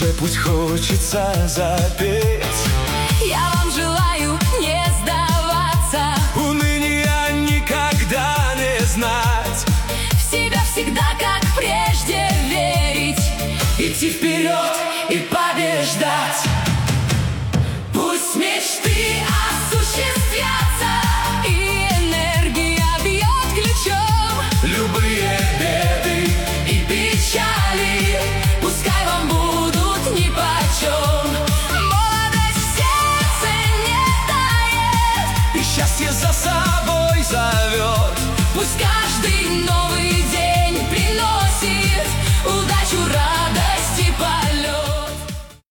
душе пусть хочется запеть. Я вам желаю не сдаваться, Уныния никогда не знать, в себя всегда, как прежде, верить, идти вперед и побеждать.